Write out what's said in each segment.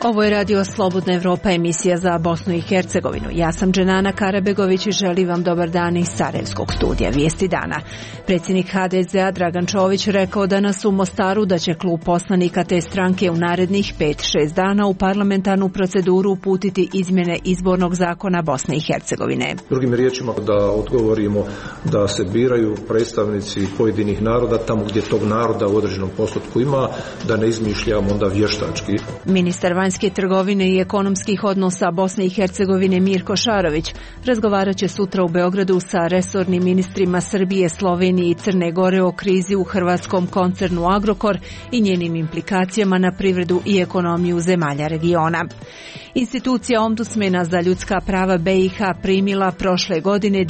Ovo je Radio Slobodna Evropa, emisija za Bosnu i Hercegovinu. Ja sam Dženana Karabegović i želim vam dobar dan iz Sarajevskog studija. Vijesti dana. Predsjednik HDZ-a Dragan Čović rekao danas u Mostaru da će klub poslanika te stranke u narednih 5-6 dana u parlamentarnu proceduru uputiti izmjene izbornog zakona Bosne i Hercegovine. Drugim riječima da odgovorimo da se biraju predstavnici pojedinih naroda tamo gdje tog naroda u određenom postotku ima, da ne izmišljamo onda vještački. Ministar vanjske trgovine i ekonomskih odnosa Bosne i Hercegovine Mirko Šarović razgovarat će sutra u Beogradu sa resornim ministrima Srbije, Slovenije i Crne Gore o krizi u hrvatskom koncernu Agrokor i njenim implikacijama na privredu i ekonomiju zemalja regiona. Institucija Ombudsmana za ljudska prava BiH primila prošle godine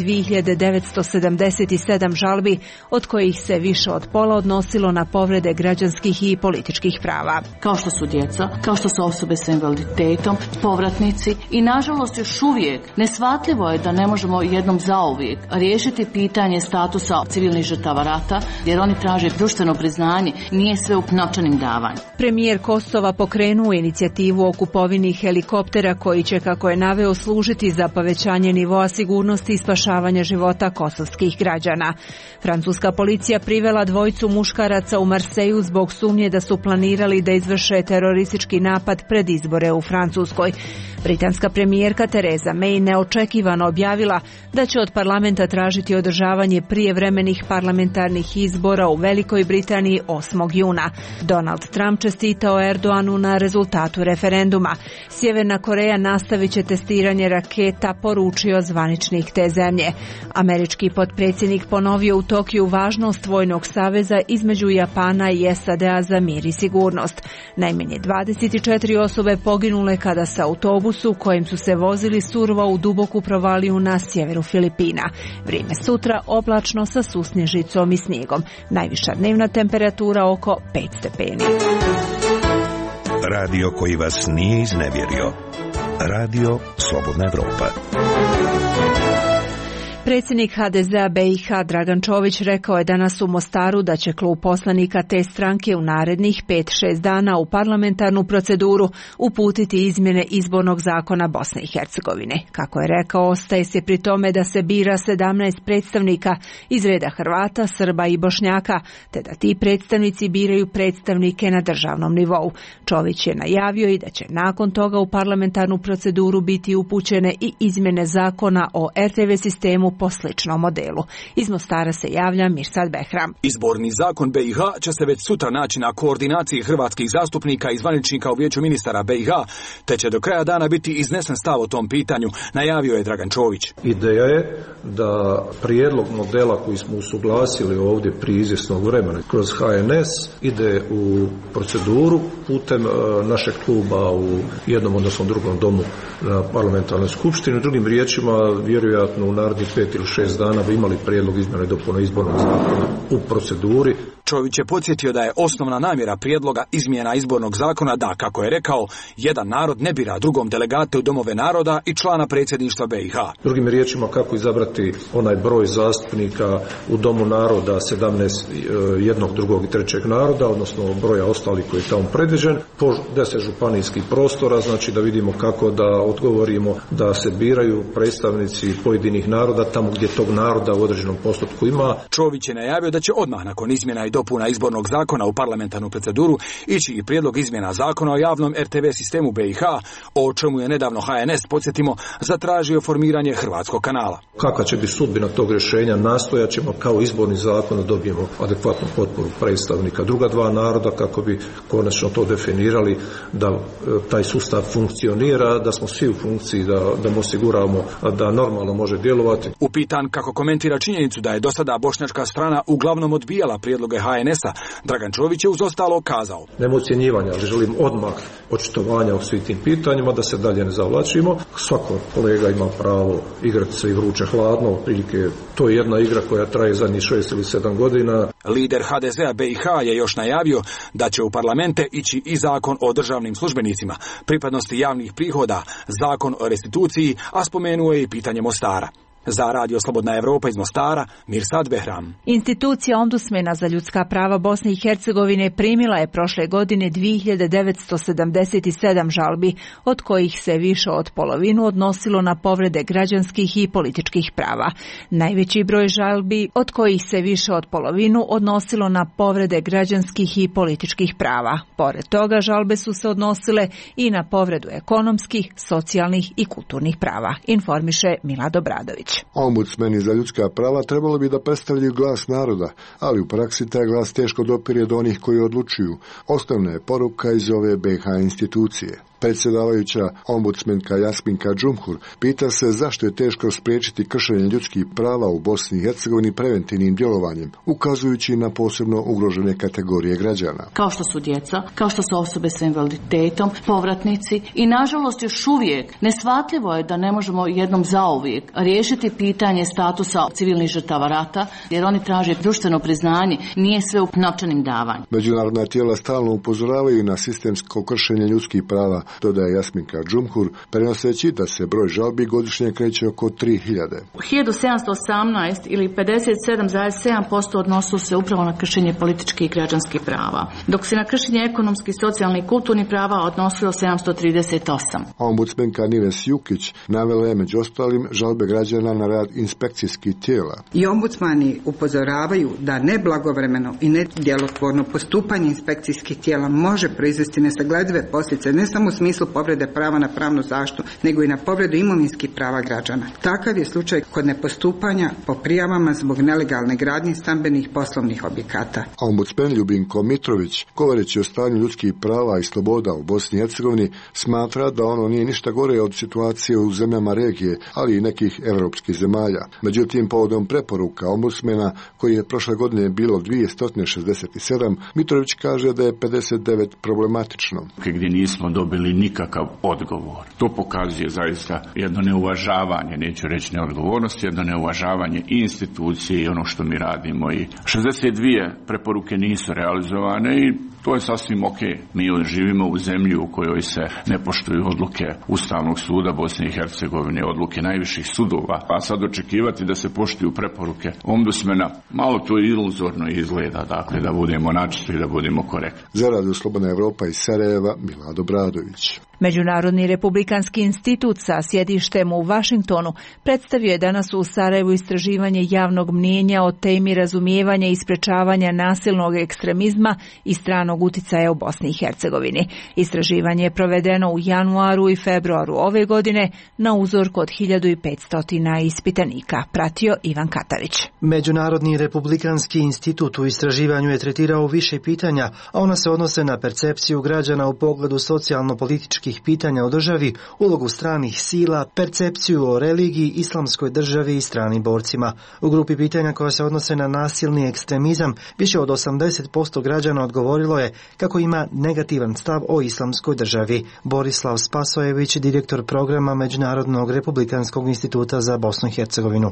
2977 žalbi, od kojih se više od pola odnosilo na povrede građanskih i političkih prava. Kao što su djeca, kao što su osobe sa invaliditetom, povratnici i nažalost još uvijek neshvatljivo je da ne možemo jednom zauvijek riješiti pitanje statusa civilnih žrtava rata, jer oni traže društveno priznanje, nije sve u novčanim davanjima. Premijer Kosova pokrenuo inicijativu o kupovini helikoptera koji će, kako je naveo, služiti za povećanje nivoa sigurnosti i spašavanja života kosovskih građana. Francuska policija privela dvojicu muškaraca u Marseju zbog sumnje da su planirali da izvrše teroristički napad pred izbore u Francuskoj. Britanska premijerka Theresa May neočekivano objavila da će od parlamenta tražiti održavanje prijevremenih parlamentarnih izbora u Velikoj Britaniji 8. juna. Donald Trump čestitao Erdoanu na rezultatu referenduma. Sjeverna Koreja nastavit će testiranje raketa, poručio zvaničnik te zemlje. Američki potpredsjednik ponovio u Tokiju važnost vojnog saveza između Japana i SAD-a za mir i sigurnost. Najmanje 24 osobe poginule kada se autobusu kojim su se vozili survao u duboku provaliju na sjeveru Filipina. Vrijeme sutra oblačno sa susnježicom i snijegom. Najviša dnevna temperatura oko 5 stepeni. Radio koji vas nije iznevjerio. Radio Slobodna Evropa. Predsjednik HDZ-a BiH Dragan Čović rekao je danas u Mostaru da će klub poslanika te stranke u narednih 5-6 dana u parlamentarnu proceduru uputiti izmjene izbornog zakona Bosne i Hercegovine. Kako je rekao, ostaje se pri tome da se bira 17 predstavnika iz reda Hrvata, Srba i Bošnjaka, te da ti predstavnici biraju predstavnike na državnom nivou. Čović je najavio i da će nakon toga u parlamentarnu proceduru biti upućene i izmjene zakona o RTV sistemu po sličnom modelu. Iz Mostara se javlja Mirsad Behram. Izborni zakon BiH će se već sutra naći na koordinaciji hrvatskih zastupnika i zvaničnika u Vijeću ministara BiH, te će do kraja dana biti iznesen stav o tom pitanju, najavio je Dragan Čović. Ideja je da prijedlog modela koji smo usuglasili ovdje prije izvjesnog vremena kroz HNS ide u proceduru putem našeg kluba u jednom odnosno drugom domu na parlamentarnoj skupštini. Drugim riječima, vjerojatno u narednih 5 ili 6 dana bi imali prijedlog izmjene i dopune izbornog zakona u proceduri. Čović je podsjetio da je osnovna namjera prijedloga izmjena izbornog zakona da, kako je rekao, jedan narod ne bira drugom delegate u domove naroda i člana predsjedništva BiH. Drugim riječima, kako izabrati onaj broj zastupnika u domu naroda 17 jednog, drugog i trećeg naroda, odnosno broja ostalih koji je tamo predviđen, po 10 županijskih prostora, znači da vidimo kako da odgovorimo da se biraju predstavnici pojedinih naroda tamo gdje tog naroda u određenom postotku ima. Čović je najavio da će odmah nakon izmjena i dopuna izbornog zakona u parlamentarnu proceduru ići i prijedlog izmjena zakona o javnom RTV sistemu BiH, o čemu je nedavno HNS, podsjetimo, zatražio formiranje hrvatskog kanala. Kakva će biti sudbina tog rješenja, nastojat ćemo kao izborni zakon da dobijemo adekvatnu potporu predstavnika druga dva naroda kako bi konačno to definirali, da taj sustav funkcionira, da smo svi u funkciji, da mu osiguramo da normalno može djelovati. Upitan kako komentira činjenicu da je do sada bošnjačka strana uglavnom odbijala prijedloge HNS-a, Dragan Čović je uz ostalo kazao: nema ocjenjivanja, ali želim odmah očitovanja o svim tim pitanjima, da se dalje ne zavlačimo. Svako kolega ima pravo igrati se i vruće hladno, otprilike to je jedna igra koja traje zadnjih 6 ili 7 godina. Lider HDZ-a BiH je još najavio da će u parlamente ići i zakon o državnim službenicima, pripadnosti javnih prihoda, zakon o restituciji, a spomenuo je i pitanje Mostara. Za Radio Slobodna Evropa iz Mostara, Mirsad Behram. Institucija Ombudsmena za ljudska prava Bosne i Hercegovine primila je prošle godine 2977 žalbi, od kojih se više od polovinu odnosilo na povrede građanskih i političkih prava. Najveći broj žalbi, od kojih se više od polovinu odnosilo na povrede građanskih i političkih prava. Pored toga, žalbe su se odnosile i na povredu ekonomskih, socijalnih i kulturnih prava, informiše Milad Obradović. Ombudsmeni za ljudska prava trebalo bi da predstavljaju glas naroda, ali u praksi taj glas teško dopire do onih koji odlučuju. Osnovna je poruka iz ove BiH institucije. Predsjedavajuća ombudsmenka Jasminka Džumhur pita se zašto je teško spriječiti kršenje ljudskih prava u Bosni i Hercegovini preventivnim djelovanjem, ukazujući na posebno ugrožene kategorije građana. Kao što su djeca, kao što su osobe s invaliditetom, povratnici i nažalost još uvijek neshvatljivo je da ne možemo jednom zauvijek riješiti pitanje statusa civilnih žrtava rata, jer oni traže društveno priznanje, nije sve u novčanim davanjem. Međunarodna tijela stalno upozoravaju na sistemsko kršenje ljudskih prava, dodaje Jasminka Džumhur, prenoseći da se broj žalbi godišnje kreće oko 3000. 1718 ili 57,7% odnosilo se upravo na kršenje političkih i građanskih prava, dok se na kršenje ekonomskih, socijalnih i kulturnih prava odnosilo 738. Ombudsmenka Nives Jukić navela je među ostalim žalbe građana na rad inspekcijskih tijela. I ombudsmani upozoravaju da neblagovremeno i nedjelotvorno postupanje inspekcijskih tijela može proizvesti nesagledive posljedice ne samo u smislu povrede prava na pravnu zaštitu, nego i na povredu imovinskih prava građana. Takav je slučaj kod nepostupanja po prijavama zbog nelegalne gradnje stambenih poslovnih objekata. Ombudsman Ljubinko Mitrović, govoreći o stanju ljudskih prava i sloboda u Bosni i Hercegovini, smatra da ono nije ništa gore od situacije u zemljama regije, ali i nekih evropskih zemalja. Međutim, povodom preporuka ombudsmena, koji je prošle godine bilo 267, Mitrović kaže da je 59 problematično. Gdje nismo dobili nikakav odgovor. To pokazuje zaista jedno neuvažavanje, neću reći neodgovornost, jedno neuvažavanje i institucije i ono što mi radimo. I 62 preporuke nisu realizovane i to je sasvim ok. Mi živimo u zemlji u kojoj se ne poštuju odluke Ustavnog suda Bosne i Hercegovine, odluke najviših sudova. A sad očekivati da se poštuju preporuke ombudsmena, malo to iluzorno izgleda, dakle, da budemo načisto i da budemo korektni. Za Radio Slobodna Evropa iz Sarajeva, Milad Obradović. Međunarodni republikanski institut sa sjedištem u Vašingtonu predstavio je danas u Sarajevu istraživanje javnog mnijenja o temi razumijevanja i sprečavanja nasilnog ekstremizma i stranog uticaja u Bosni i Hercegovini. Istraživanje je provedeno u januaru i februaru ove godine na uzorku od 1500 ispitanika, pratio Ivan Katarić. Međunarodni republikanski institut u istraživanju je tretirao više pitanja, a ona se odnose na percepciju građana u pogledu socijalno-političkih pitanja o državi, ulogu stranih sila, percepciju o religiji, islamskoj državi i stranim borcima. U grupi pitanja koja se odnose na nasilni ekstremizam, više od 80% građana odgovorilo je kako ima negativan stav o islamskoj državi. Borislav Spasojević, direktor programa Međunarodnog republikanskog instituta za Bosnu i Hercegovinu.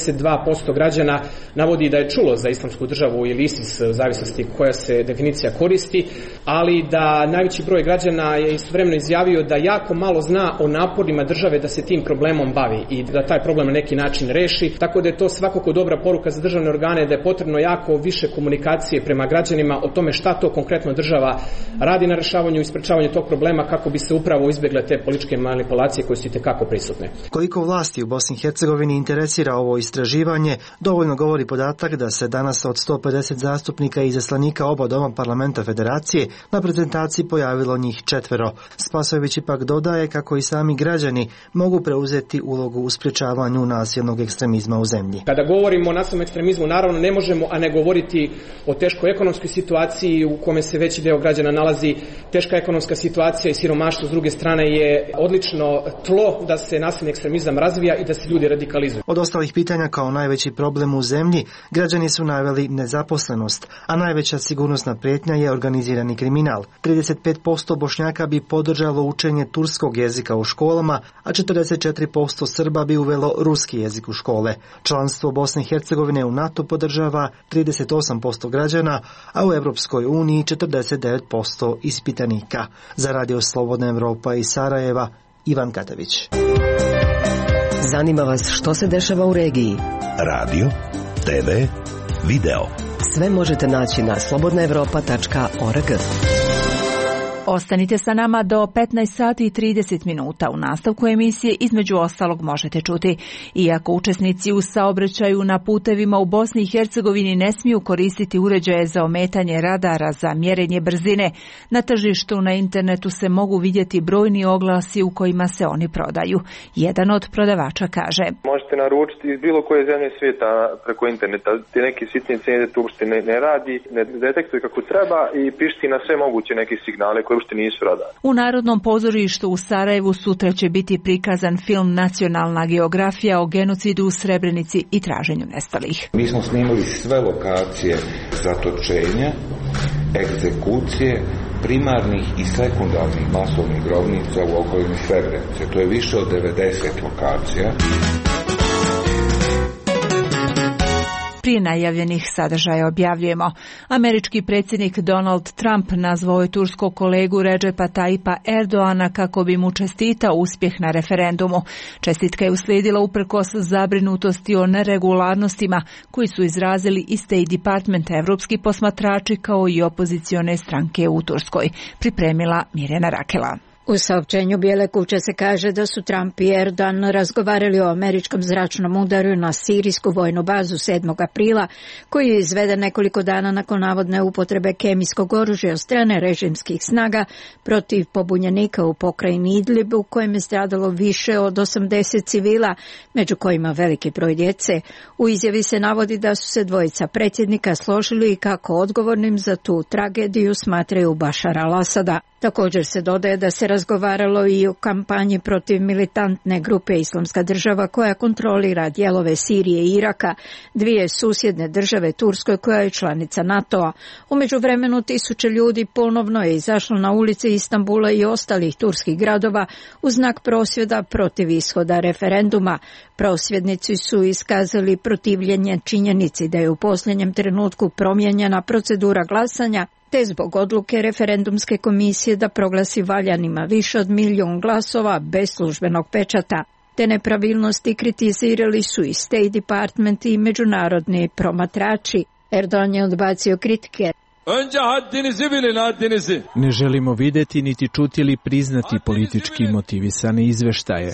92% građana navodi da je čulo za islamsku državu ili ISIS, u zavisnosti koja se definicija koristi, ali da najveći broj građana je istovremeno izjavio da jako malo zna o naporima države da se tim problemom bavi i da taj problem na neki način reši, tako da je to svakako dobra poruka za državne organe, da je potrebno jako više komunikacije prema građanima o tome šta to konkretno država radi na rješavanju i sprečavanju tog problema kako bi se upravo izbjegle te političke manipulacije koje su itekako prisutne. Koliko vlasti u Bosni i Hercegovini interesira ovo istraživanje, dovoljno govori podatak da se danas od 150 zastupnika i izaslanika oba doma parlamenta federacije na prezentaciji pojavilo njih 4. Spasojević ipak dodaje kako i sami građani mogu preuzeti ulogu u sprječavanju nasilnog ekstremizma u zemlji. Kada govorimo o nasilnom ekstremizmu, naravno ne možemo a ne govoriti o teškoj ekonomskoj situaciji u kome se veći deo građana nalazi. Teška ekonomska situacija i siromaštvo s druge strane je odlično tlo da se nasilni ekstremizam razvija i da se ljudi radikalizuju. Od ostalih pitanja kao najveći problem u zemlji, građani su naveli nezaposlenost, a najveća sigurnosna prijetnja je organizirani kriminal. 35% Bošnjaka bi podržalo učenje turskog jezika u školama, a 44% Srba bi uvelo ruski jezik u škole. Članstvo Bosne i Hercegovine u NATO podržava 38% građana, a u Europskoj uniji 49% ispitanika. Za Radio Slobodna Evropa iz Sarajeva, Ivan Katavić. Zanima vas što se dešava u regiji? Radio, TV, video. Sve možete naći na slobodnaevropa.org. Ostanite sa nama do 15 sati i 30 minuta. U nastavku emisije između ostalog možete čuti: iako učesnici u saobraćaju na putevima u Bosni i Hercegovini ne smiju koristiti uređaje za ometanje radara za mjerenje brzine, na tržištu na internetu se mogu vidjeti brojni oglasi u kojima se oni prodaju. Jedan od prodavača kaže: možete naručiti iz bilo koje zemlje svijeta preko interneta. Ti neki sitni cijene to uopšte ne radi, ne detektuje kako treba i pišti na sve moguće neke signale koje uopšte nisu radari. U Narodnom pozorištu u Sarajevu sutra će biti prikazan film Nacionalna geografija o genocidu u Srebrenici i traženju nestalih. Mi smo snimali sve lokacije zatočenja, egzekucije, primarnih i sekundarnih masovnih grobnica u okolini Srebrenice. To je više od 90 lokacija. Prije najavljenih sadržaja objavljujemo: američki predsjednik Donald Trump nazvao je turskog kolegu Recepa Tayyipa Erdoana kako bi mu čestitao uspjeh na referendumu. Čestitka je uslijedila uprkos zabrinutosti o neregularnostima koji su izrazili i State Department, evropski posmatrači kao i opozicione stranke u Turskoj. Pripremila Mirjana Rakela. U saopćenju Bijele kuće se kaže da su Trump i Erdogan razgovarali o američkom zračnom udaru na sirijsku vojnu bazu 7. aprila, koji je izveden nekoliko dana nakon navodne upotrebe kemijskog oružja od strane režimskih snaga protiv pobunjenika u pokrajini Idlib, u kojem je stradalo više od 80 civila, među kojima veliki broj djece. U izjavi se navodi da su se dvojica predsjednika složili kako odgovornim za tu tragediju smatraju Bašara al-Asada. Također se dodaje da se razgovaralo i o kampanji protiv militantne grupe Islamska država koja kontrolira dijelove Sirije i Iraka, dvije susjedne države Turskoj koja je članica NATO-a. U međuvremenu tisuće ljudi ponovno je izašlo na ulice Istanbula i ostalih turskih gradova u znak prosvjeda protiv ishoda referenduma. Prosvjednici su iskazali protivljenje činjenici da je u posljednjem trenutku promijenjena procedura glasanja, te zbog odluke referendumske komisije da proglasi valjanima više od 1 milijun glasova bez službenog pečata. Te nepravilnosti kritizirali su i State Department i međunarodni promatrači. Erdogan je odbacio kritike. Ne želimo vidjeti niti čuti ili priznati politički motivisane izveštaje.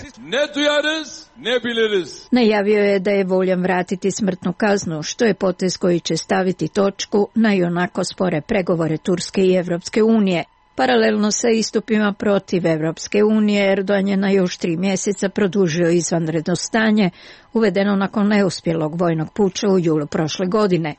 Najavio je da je voljan vratiti smrtnu kaznu, što je potez koji će staviti točku na ionako spore pregovore Turske i Evropske unije. Paralelno sa istupima protiv Evropske unije, Erdogan je na još 3 mjeseca produžio izvanredno stanje, uvedeno nakon neuspjelog vojnog puča u julu prošle godine.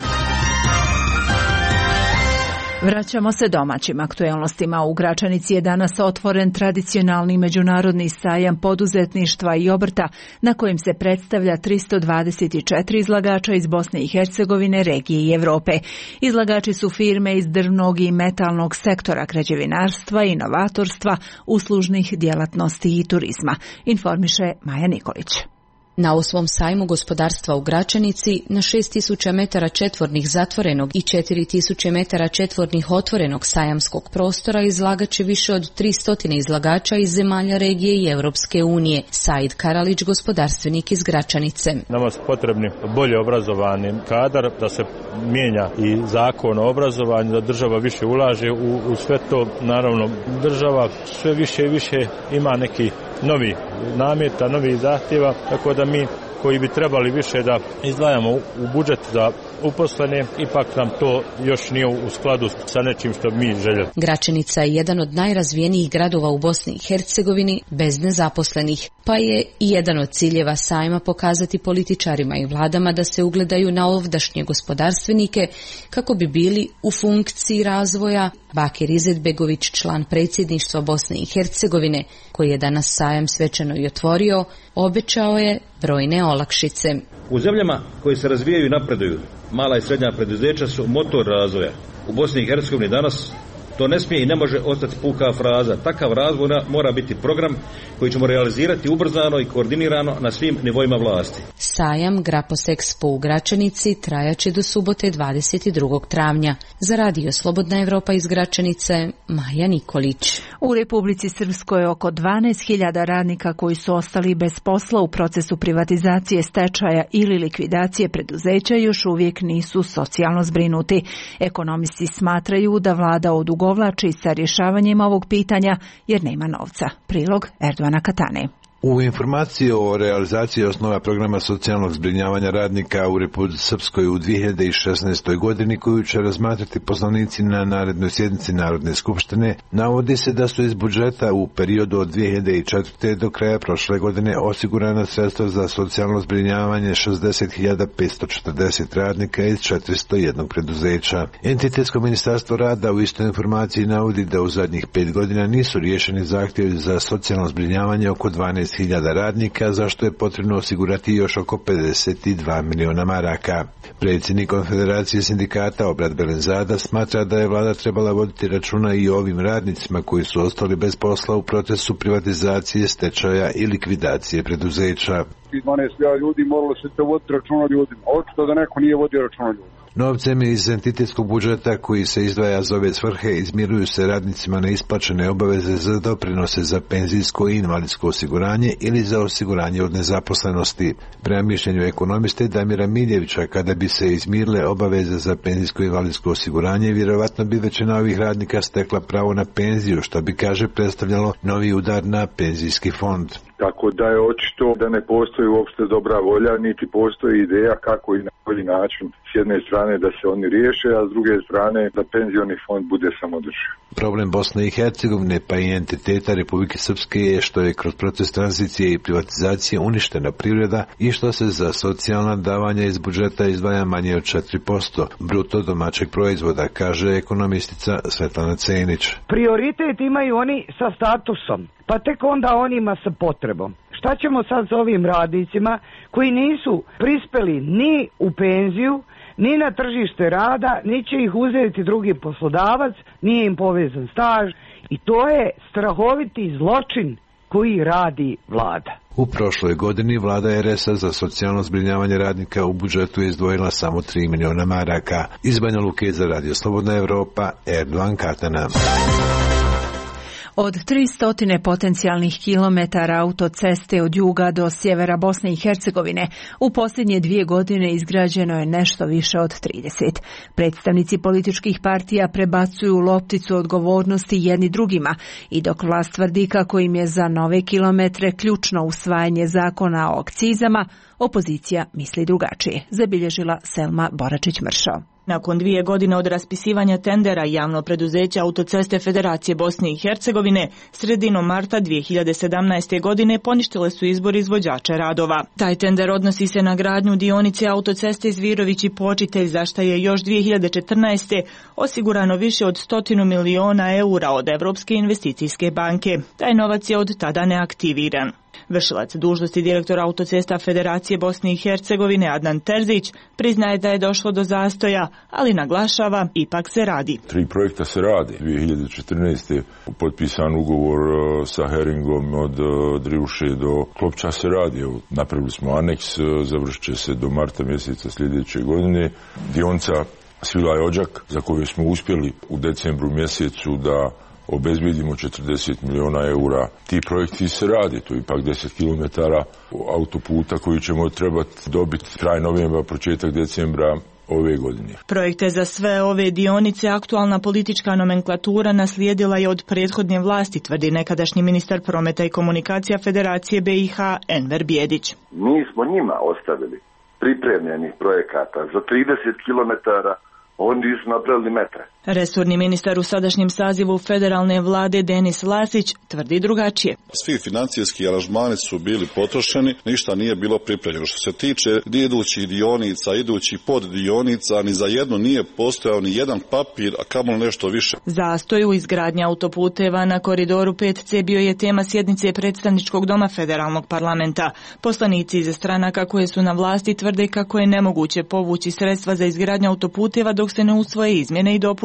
Vraćamo se domaćim aktualnostima. U Gračanici je danas otvoren tradicionalni međunarodni sajam poduzetništva i obrta na kojem se predstavlja 324 izlagača iz Bosne i Hercegovine, regije i Europe. Izlagači su firme iz drvnog i metalnog sektora, građevinarstva, inovatorstva, uslužnih djelatnosti i turizma, informiše Maja Nikolić. Na 8. sajmu gospodarstva u Gračanici na 6000 metara četvornih zatvorenog i 4000 metara četvornih otvorenog sajamskog prostora izlagaće više od 300 izlagača iz zemalja regije i Europske unije. Said Karalić, gospodarstvenik iz Gračanice. Nama su potrebni bolje obrazovani kadar, da se mijenja i zakon o obrazovanju, da država više ulaže u sve to. Naravno, država sve više i više ima neki novi nameta, novi zahtjeva, tako da mi koji bi trebali više da izdvajamo u budžet za uposlene, ipak nam to još nije u skladu sa nečim što mi željeli. Gračanica je jedan od najrazvijenijih gradova u Bosni i Hercegovini bez nezaposlenih, pa je i jedan od ciljeva sajma pokazati političarima i vladama da se ugledaju na ovdašnje gospodarstvenike kako bi bili u funkciji razvoja. Bakir Izetbegović, član predsjedništva Bosne i Hercegovine, koji je danas sajam svečano i otvorio, obećao je brojne olakšice. U zemljama koje se razvijaju i napreduju, mala i srednja preduzeća su motor razvoja. U Bosni i Hercegovini danas To ne smije i ne može ostati puka fraza. Takav razvoj mora biti program koji ćemo realizirati ubrzano i koordinirano na svim nivoima vlasti. Sajam Grapos Expo u Gračanici trajaće do subote 22. travnja. Za Radio Slobodna Evropa iz Gračanice, Maja Nikolić. U Republici Srpskoj oko 12.000 radnika koji su ostali bez posla u procesu privatizacije, stečaja ili likvidacije preduzeća još uvijek nisu socijalno zbrinuti. Ekonomisti smatraju da vlada odugovlači sa rješavanjem ovog pitanja jer nema novca. Prilog Erdovana Katane. U informaciji o realizaciji osnova programa socijalnog zbrinjavanja radnika u Republici Srpskoj u 2016. godini, koju će razmatrati poslanici na narednoj sjednici Narodne skupštine, navodi se da su iz budžeta u periodu od 2004. do kraja prošle godine osigurana sredstva za socijalno zbrinjavanje 60.540 radnika iz 401 preduzeća. Entitetsko ministarstvo rada u istoj informaciji navodi da u zadnjih 5 godina nisu riješeni zahtjevi za socijalno zbrinjavanje oko 12.000 radnika, za što je potrebno osigurati još oko 52 miliona maraka. Predsjednik Konfederacije sindikata Obrat Belenzada smatra da je vlada trebala voditi računa i o ovim radnicima koji su ostali bez posla u procesu privatizacije, stečaja i likvidacije preduzeća. 12.000 ljudi moralo se voditi računa ljudima. Očito da neko nije vodio računa ljudima. Novcem iz entitetskog budžeta koji se izdvaja za ove svrhe izmiruju se radnicima neisplaćene obaveze za doprinose za penzijsko i invalidsko osiguranje ili za osiguranje od nezaposlenosti. Prema mišljenju ekonomiste Damira Miljevića, kada bi se izmirile obaveze za penzijsko i invalidsko osiguranje, vjerovatno bi većina ovih radnika stekla pravo na penziju, što bi, kaže, predstavljalo novi udar na penzijski fond. Tako da je očito da ne postoji uopšte dobra volja, niti postoji ideja kako i na koji način s jedne strane da se oni riješe, a s druge strane da penzioni fond bude samodrživ. Problem Bosne i Hercegovine pa i entiteta Republike Srpske je što je kroz proces tranzicije i privatizacije uništena privreda i što se za socijalna davanja iz budžeta izdvaja manje od 4% bruto domaćeg proizvoda, kaže ekonomistica Svetlana Cenić. Prioritet imaju oni sa statusom, pa tek onda onima sa potrebom. Šta ćemo sad s ovim radnicima koji nisu prispeli ni u penziju, ni na tržište rada, ni će ih uzeti drugi poslodavac, nije im povezan staž i to je strahoviti zločin koji radi vlada. U prošloj godini vlada RS-a za socijalno zbrinjavanje radnika u budžetu je izdvojila samo 3 miliona maraka. Iz Banja Luke za Radio Slobodna Evropa, Erdovan Katana. Od 300 potencijalnih kilometara autoceste od juga do sjevera Bosne i Hercegovine u posljednje 2 godine izgrađeno je nešto više od 30. Predstavnici političkih partija prebacuju lopticu odgovornosti jedni drugima i dok vlast tvrdi kako im je za nove kilometre ključno usvajanje zakona o akcizama, opozicija misli drugačije, zabilježila Selma Boračić-Mršo. Nakon 2 godine od raspisivanja tendera javno preduzeće Autoceste Federacije Bosne i Hercegovine, sredinom marta 2017. godine poništile su izbor izvođača radova. Taj tender odnosi se na gradnju dionice autoceste Zvirović i Počitelj, za što je još 2014. osigurano više od 100 miliona eura od Evropske investicijske banke. Taj novac je od tada neaktiviran. Vršilac dužnosti direktora Autocesta Federacije Bosne i Hercegovine Adnan Terzić priznaje da je došlo do zastoja, ali naglašava ipak se radi. 3 projekta se radi. 2014. potpisan ugovor sa Heringom od Drivuše do Klopča se radi. Napravili smo aneks, završit će se do marta mjeseca sljedeće godine. Dionica Svilaj-Odžak, za koju smo uspjeli u decembru mjesecu da obezbijedimo 40 miliona eura. Ti projekti se radi, to je ipak 10 km autoputa koji ćemo trebati dobiti kraj novembra, početak decembra ove godine. Projekte za sve ove dionice aktualna politička nomenklatura naslijedila je od prethodne vlasti, tvrdi nekadašnji ministar prometa i komunikacija Federacije BiH Enver Bijedić. Mi smo njima ostavili pripremljenih projekata za 30 km, oni nisu napravili metre. Resorni ministar u sadašnjem sazivu federalne vlade Denis Lasić tvrdi drugačije. Svi financijski aranžmani su bili potrošeni, ništa nije bilo pripremljeno. Što se tiče idućih dionica, idućih poddionica, ni za jednu nije postojao ni jedan papir, a kamoli nešto više. Zastoj u izgradnji autoputeva na koridoru 5C bio je tema sjednice predstavničkog doma federalnog parlamenta. Poslanici iz stranaka koje su na vlasti tvrde kako je nemoguće povući sredstva za izgradnju autoputeva dok se ne usvoje izmjene i dopune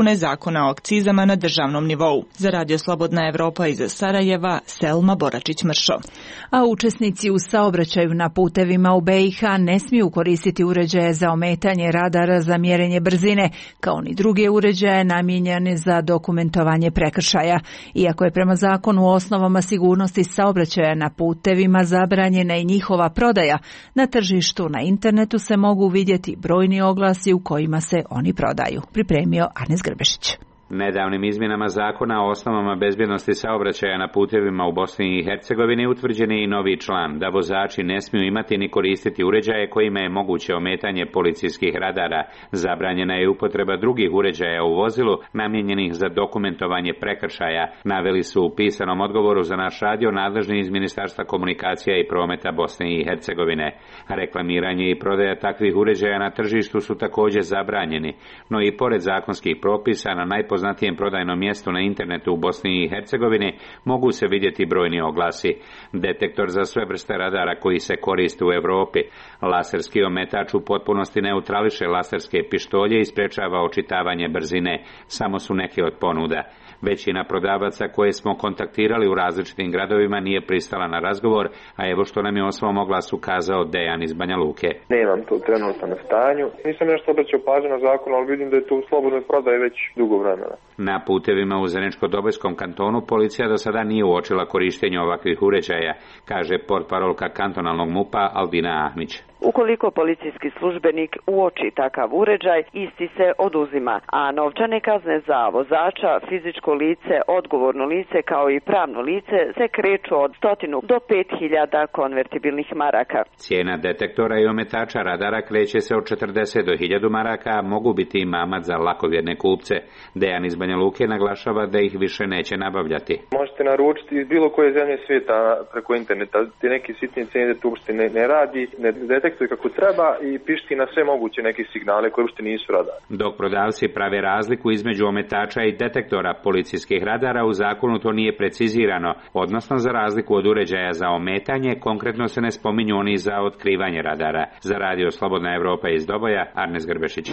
dopune zakona o akcizama na državnom nivou. Za Radio Slobodna Evropa iz Sarajeva, Selma Boračić-Mršo. A učesnici u saobraćaju na putevima u BiH ne smiju koristiti uređaje za ometanje radara za mjerenje brzine, kao ni druge uređaje namijenjene za dokumentovanje prekršaja. Iako je prema zakonu o osnovama sigurnosti saobraćaja na putevima zabranjena i njihova prodaja, na tržištu na internetu se mogu vidjeti brojni oglasi u kojima se oni prodaju. Pripremio Arnes Grbešić. Nedavnim izmjenama zakona o osnovama bezbjednosti saobraćaja na putevima u Bosni i Hercegovini utvrđen je i novi član da vozači ne smiju imati ni koristiti uređaje kojima je moguće ometanje policijskih radara. Zabranjena je upotreba drugih uređaja u vozilu namijenjenih za dokumentovanje prekršaja, naveli su u pisanom odgovoru za naš radio nadležni iz Ministarstva komunikacija i prometa Bosne i Hercegovine. Reklamiranje i prodaja takvih uređaja na tržištu su također zabranjeni, no i pored zakonskih propisa na najpoznatijem prodajnom mjestu na internetu u Bosni i Hercegovini mogu se vidjeti brojni oglasi. Detektor za sve vrste radara koji se koriste u Europi. Laserski ometač u potpunosti neutrališe laserske pištolje i sprečava očitavanje brzine. Samo su neke od ponuda. Većina prodavaca koje smo kontaktirali u različitim gradovima nije pristala na razgovor, a evo što nam je o svom oglasu kazao Dejan iz Banja Luke. Nemam to trenutno na stanju. Nisam nešto obraćao pažnju na zakon, ali vidim da je to u slobodnoj prodaji već dugo vremena. Na putevima u Zeničko-Dobojskom kantonu policija do sada nije uočila korištenje ovakvih uređaja, kaže portparolka kantonalnog MUP-a Albina Ahmić. Ukoliko policijski službenik uoči takav uređaj, isti se oduzima, a novčane kazne za vozača, fizičko lice, odgovorno lice kao i pravno lice se kreću od 100 do 5000 konvertibilnih maraka. Cijena detektora i ometača radara kreće se od 40 do 1000 maraka, a mogu biti i mamat za lakovjerne kupce. Dejan iz Banja Luke naglašava da ih više neće nabavljati. Možete naručiti iz bilo koje zemlje svijeta preko interneta. Ti neki sitni cijene tu uopšte ne radi, ne detektuje kako treba i pišti na sve moguće neke signale koje uopšte nisu radari. Dok prodavci prave razliku između ometača i detektora policijskih radara, u zakonu to nije precizirano, odnosno za razliku od uređaja za ometanje, konkretno se ne spominju oni za otkrivanje radara. Za Radio Slobodna Evropa iz Doboja, Arnes Grbešić.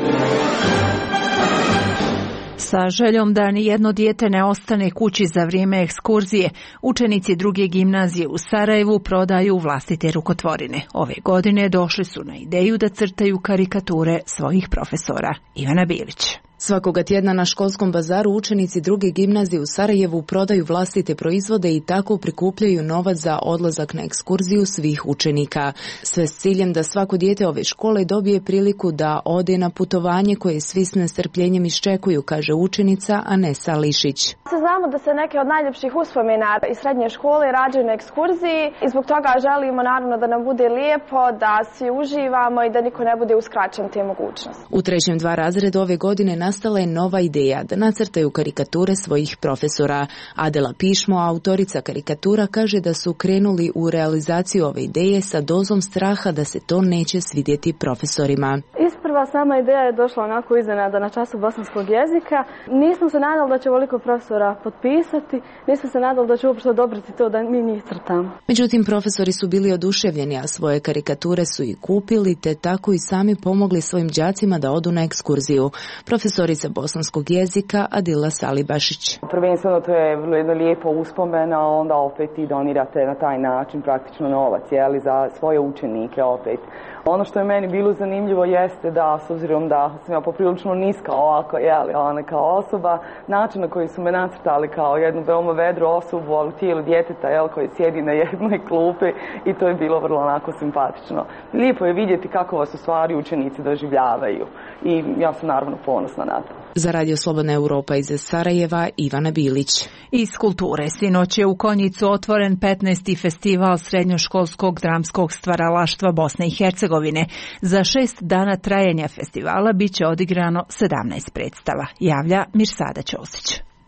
Sa željom da ni jedno dijete ne ostane kući za vrijeme ekskurzije, učenici druge gimnazije u Sarajevu prodaju vlastite rukotvorine. Ove godine došli su na ideju da crtaju karikature svojih profesora. Ivana Bilić. Svakoga tjedna na školskom bazaru učenici druge gimnazije u Sarajevu prodaju vlastite proizvode i tako prikupljaju novac za odlazak na ekskurziju svih učenika. Sve s ciljem da svako dijete ove škole dobije priliku da ode na putovanje koje svi s nestrpljenjem iščekuju, kaže učenica Anesa Lišić. Znamo da se neke od najljepših uspomena iz srednje škole rađaju na ekskurziji i zbog toga želimo naravno da nam bude lijepo, da svi uživamo i da niko ne bude uskraćen te mogućnosti. U 3. 2 razredu ove godine nastala je nova ideja da nacrtaju karikature svojih profesora. Adela Pišmo, autorica karikatura, kaže da su krenuli u realizaciju ove ideje sa dozom straha da se to neće svidjeti profesorima. Isprva sama ideja je došla onako iznenada na času bosanskog jezika. Nismo se nadali da će ovoliko profesora potpisati, nismo se nadali da će uopšte odobriti to da mi njih crtamo. Međutim, profesori su bili oduševljeni, a svoje karikature su i kupili, te tako i sami pomogli svojim đacima da odu na ekskurziju. Profesorica bosanskog jezika Adila Salibašić. Prvenstveno to je jedno lijepo uspomena, onda opet i donirate na taj način praktično novac, za svoje učenike opet. Ono što je meni bilo zanimljivo jeste da, s obzirom da sam ja poprilično niska ovako, kao osoba, način na koji su me nacrtali kao jednu veoma vedru osobu, ali tijelo djeteta, koji sjedi na jednoj klupi i to je bilo vrlo onako simpatično. Lijepo je vidjeti kako vas u stvari učenici doživljavaju i ja sam naravno ponosna na to. Za Radio Slobodna Evropa iz Sarajeva, Ivana Bilić. Iz kulture sinoć je u Konjicu otvoren 15. festival srednjoškolskog dramskog stvaralaštva Bosne i Hercegovine. Za 6 dana trajanja festivala bit će odigrano 17 predstava, javlja Mirsada Ćosić.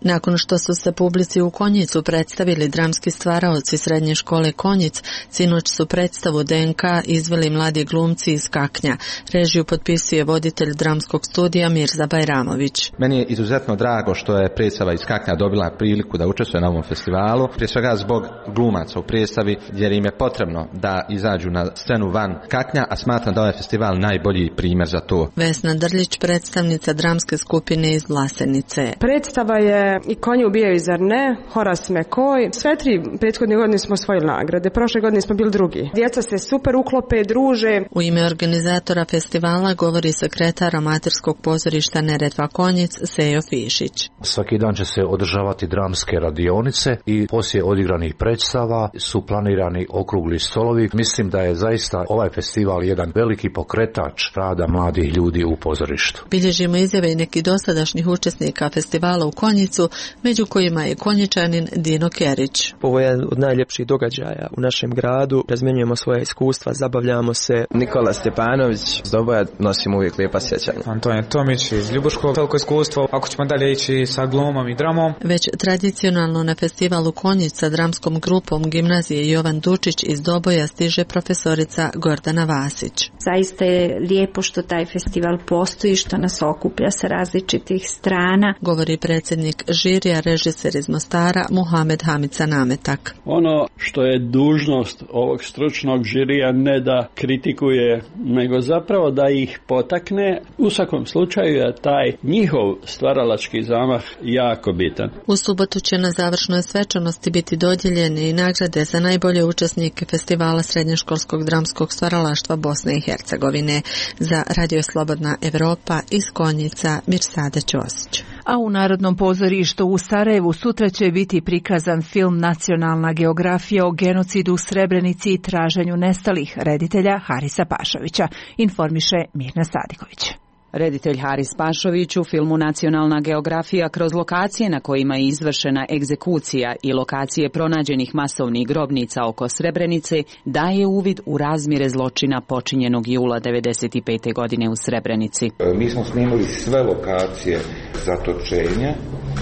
Nakon što su se publici u Konjicu predstavili dramski stvaraoci srednje škole Konjic, sinoć su predstavu DNK izveli mladi glumci iz Kaknja. Režiju potpisuje voditelj dramskog studija Mirza Bajramović. Meni je izuzetno drago što je predstava iz Kaknja dobila priliku da učestvuje na ovom festivalu, prije svega zbog glumaca u predstavi, jer im je potrebno da izađu na scenu van Kaknja, a smatram da ovaj festival najbolji primjer za to. Vesna Drljić, predstavnica dramske skupine iz Vlasenice. Predstava je I konji ubijaju zar ne, Horas Mekoj. Sve 3 prethodne godine smo osvojili nagrade, prošle godine smo bili drugi. Djeca se super uklope, druže. U ime organizatora festivala govori sekretar amaterskog pozorišta Neretva Konjic Sejo Fišić. Svaki dan će se održavati dramske radionice i poslije odigranih predstava su planirani okrugli stolovi. Mislim da je zaista ovaj festival jedan veliki pokretač rada mladih ljudi u pozorištu. Bilježimo izjave i neki dosadašnjih učesnika festivala u Konjicu, među kojima je Konjičanin Dino Kerić. Ovo je od najljepših događaja u našem gradu. Razmjenjujemo svoje iskustva, zabavljamo se. Nikola Stjepanović, iz Doboja nosim uvijek lijepa sjećanja. Antonija Tomić iz Ljubuškog, veliko iskustvo. Ako ćemo dalje ići sa glumom i dramom. Već tradicionalno na festivalu Konjic sa dramskom grupom gimnazije Jovan Dučić iz Doboja stiže profesorica Gordana Vasić. Zaista je lijepo što taj festival postoji, što nas okuplja sa različitih strana. Govori predsjednik žirija, režiser iz Mostara, Muhamed Hamica Nametak. Ono što je dužnost ovog stručnog žirija ne da kritikuje, nego zapravo da ih potakne. U svakom slučaju je taj njihov stvaralački zamah jako bitan. U subotu će na završnoj svečanosti biti dodijeljene i nagrade za najbolje učesnike festivala srednjoškolskog dramskog stvaralaštva Bosne i Hercegovine. Za Radio Slobodna Evropa iz Konjica Mirsada Ćosić. A u Narodnom pozorištu u Sarajevu sutra će biti prikazan film Nacionalna geografija o genocidu u Srebrenici i traženju nestalih, reditelja Harisa Pašovića, informiše Mirna Sadiković. Reditelj Haris Pašović u filmu Nacionalna geografija kroz lokacije na kojima je izvršena egzekucija i lokacije pronađenih masovnih grobnica oko Srebrenice daje uvid u razmjere zločina počinjenog jula 1995. godine u Srebrenici. Mi smo snimali sve lokacije zatočenja,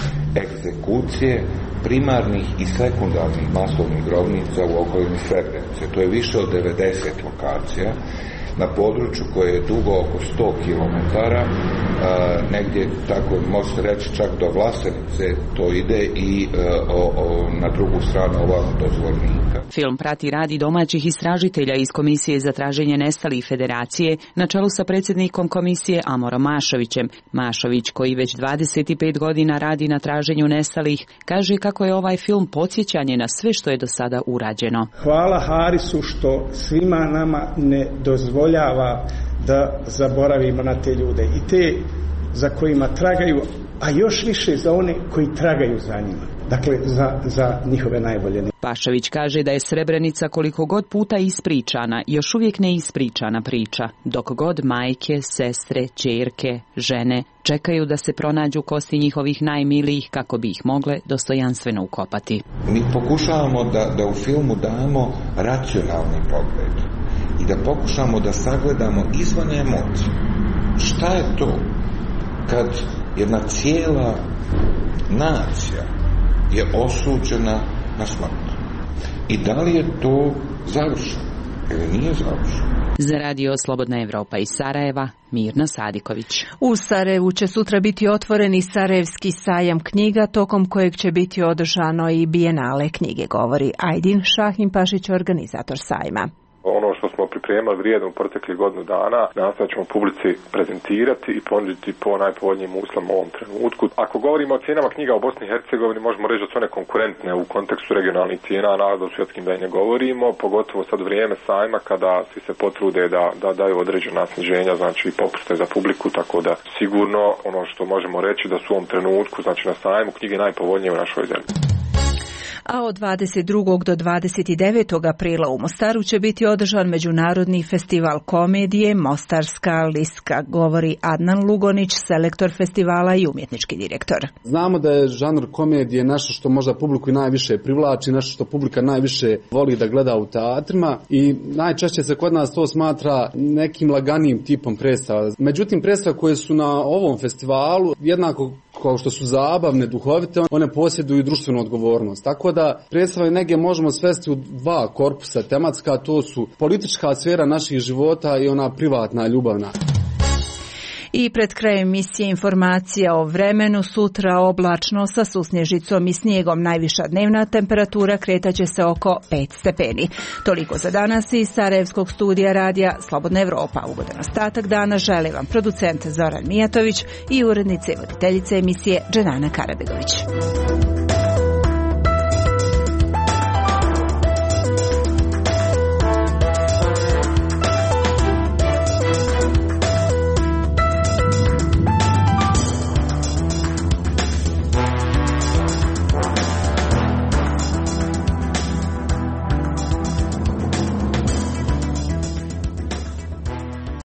egzekucije, primarnih i sekundarnih masovnih grobnica u okolini Srebrenice. To je više od 90 lokacija. Na području koje je dugo oko 100 km, negdje, tako možete reći, čak do Vlasenice to ide i na drugu stranu ovamo do Zvornika. Film prati rad i domaćih istražitelja iz Komisije za traženje nestalih Federacije na čelu sa predsjednikom komisije Amorom Mašovićem. Mašović, koji već 25 godina radi na traženju nestalih, kaže kako je ovaj film podsjećanje na sve što je do sada urađeno. Hvala Harisu što svima nama ne dozvoljava da zaboravimo na te ljude i te za kojima tragaju, a još više za one koji tragaju za njima. Dakle, za njihove najbolje. Pašović kaže da je Srebrenica koliko god puta ispričana, još uvijek ne ispričana priča, dok god majke, sestre, ćerke, žene čekaju da se pronađu kosti njihovih najmilijih kako bi ih mogle dostojanstveno ukopati. Mi pokušavamo da u filmu damo racionalni pogled i da pokušamo da sagledamo izvan emocije. Šta je to kad jedna cijela nacija je osuđena na smrt? I da li je to završeno ili nije završeno? Za Radio Slobodna Evropa iz Sarajeva, Mirna Sadiković. U Sarajevu će sutra biti otvoreni Sarajevski sajam knjiga, tokom kojeg će biti održano i bijenale knjige, govori Ajdin Šahimpašić, organizator sajma. Ono što smo pripremali vrijedno u proteklih godinu dana, nastavit ćemo publici prezentirati i ponuditi po najpovoljnijim uslovima u ovom trenutku. Ako govorimo o cijenama knjiga u Bosni i Hercegovini, možemo reći da su one konkurentne u kontekstu regionalnih cijena, naravno u svjetskim da i ne govorimo, pogotovo sad vrijeme sajma kada svi se potrude da daju određena sniženja, znači popuste za publiku, tako da sigurno ono što možemo reći da su u ovom trenutku, znači na sajmu knjige najpovoljnije u našoj zemlji. A od 22. do 29. aprila u Mostaru će biti održan Međunarodni festival komedije Mostarska liska, govori Adnan Lugonić, selektor festivala i umjetnički direktor. Znamo da je žanr komedije nešto što možda publiku i najviše privlači, nešto što publika najviše voli da gleda u teatrima i najčešće se kod nas to smatra nekim laganijim tipom predstava. Međutim, predstave koje su na ovom festivalu jednako kao što su zabavne, duhovite, one posjeduju društvenu odgovornost. Tako da predstave nege možemo svesti u dva korpusa tematska, to su politička sfera naših života i ona privatna, ljubavna. I pred krajem emisije informacija o vremenu, sutra oblačno sa susnježicom i snijegom, najviša dnevna temperatura kretaće se oko 5 stepeni. Toliko za danas iz Sarajevskog studija radija Slobodna Evropa. Ugodan ostatak dana želi vam producent Zoran Mijatović i urednica i voditeljica emisije Dženana Karabegović.